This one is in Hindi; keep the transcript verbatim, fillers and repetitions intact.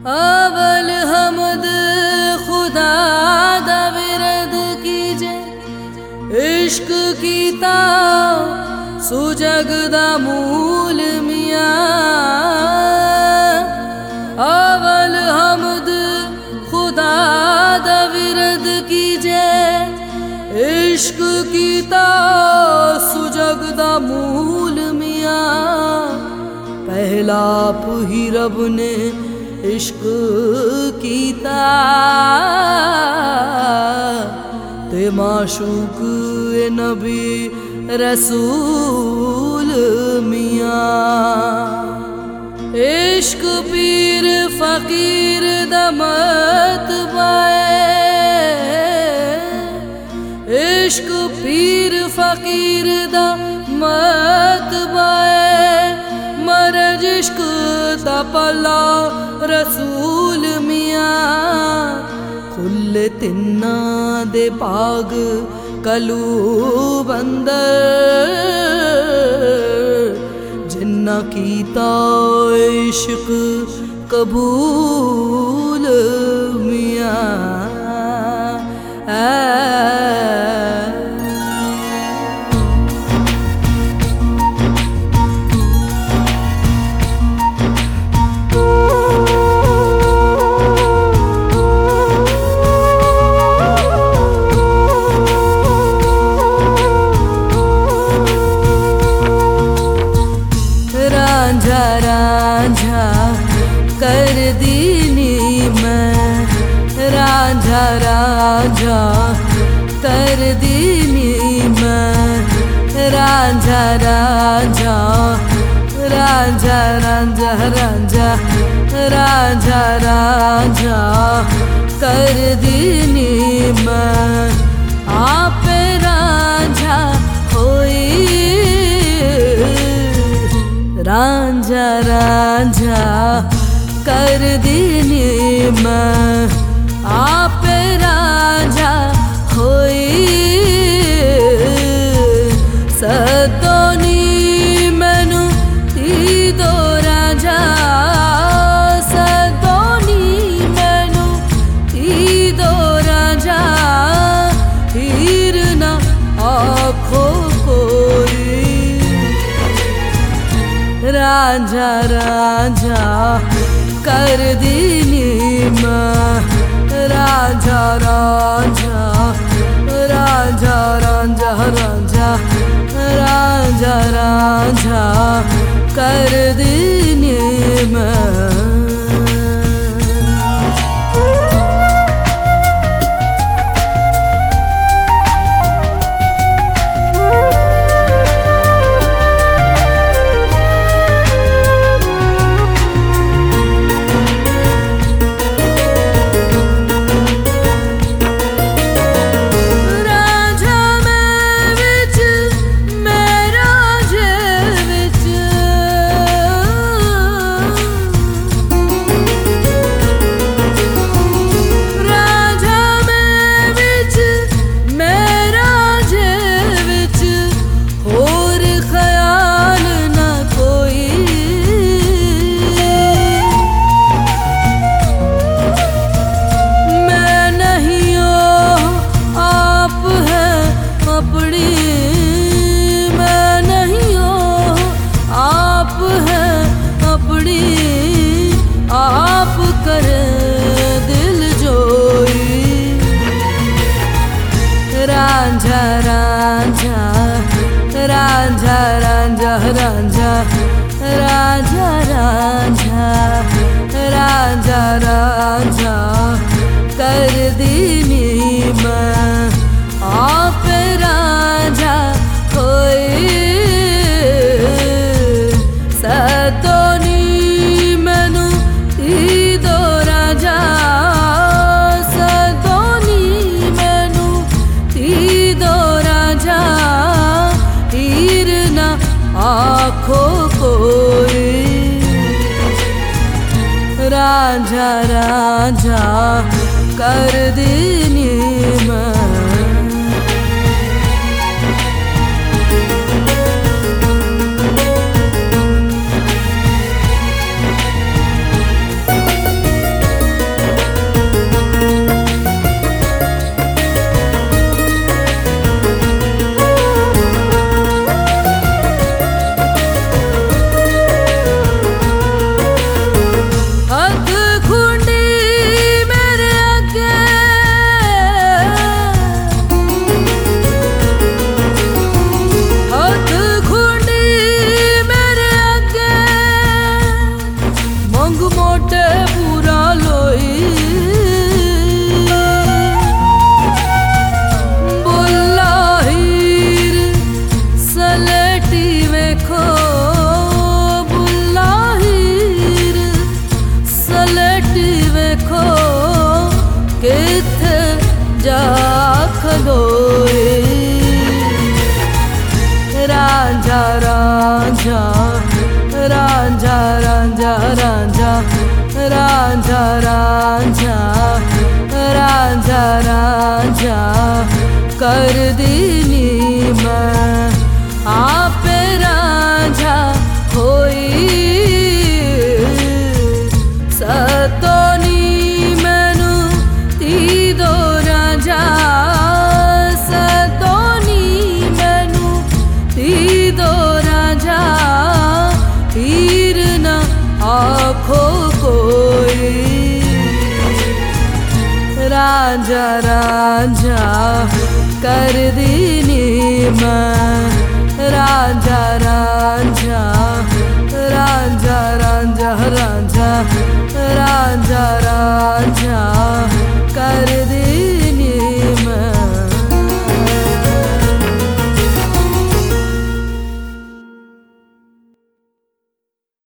अवल हमद खुदा दा विरद कीजे, इश्क कीता सुजग दा मूल मियां। अवल हमद खुदा दा विरद कीजे, इश्क कीता सुजग दा मूल मियां। पहला ही रब ने इश्क कीता ते माशूक ए नबी रसूल मियां। इश्क पीर फकीर दा मतबा है, इश्क पीर फकीर दा मतबा है। मरज इश्क दा पला रसूल मियां। खुले तिन्ना दे बाग कलूब अंदर, जिन्ना कीता इश्क कबूल मियां। रांझा रांझा कर दीनी मैं, रांझा रांझा कर दीनी मैं। रांझा रांझा रांझा रांझा रांझा रांझा रांझा कर दीनी मैं। आप रांझा होई रांझा रांझा कर दीनी मैं। आप रांझा होई सदोनी मैनू ती दो रांझा। सदोनी मैनू ती दो रांझा। हीर ना आखो कोई रांझा रांझा कर दीनी मैं। रांझा रांझा रांझा रांझा रांझा रांझा रांझा कर दीनी मैं। आप करे दिल जोई रांझा रांझा रांझा रांझा रांझा रांझा रांझा रांझा रांझा कर दीनी मैं। आप रांझा कोई सदोनी मैनू ती दो रांझा। सदोनी मैनू ती दो रांझा। हीर ना आखो कोई रांझा रांझा कर दीनी मैं। जा खलोए। रांझा रांझा रांझा रांझा रांझा रांझा रांझा रांझा रांझा कर दीनी मैं आप रांझा होई। सतोनी मैनू ती दो रांझा, सतोनी मैनू ती दो रांझा, हीर न आखो कोई। रांझा रांझा कर दीनी मैं, रांझा रांझा रांझा रांझा रांझा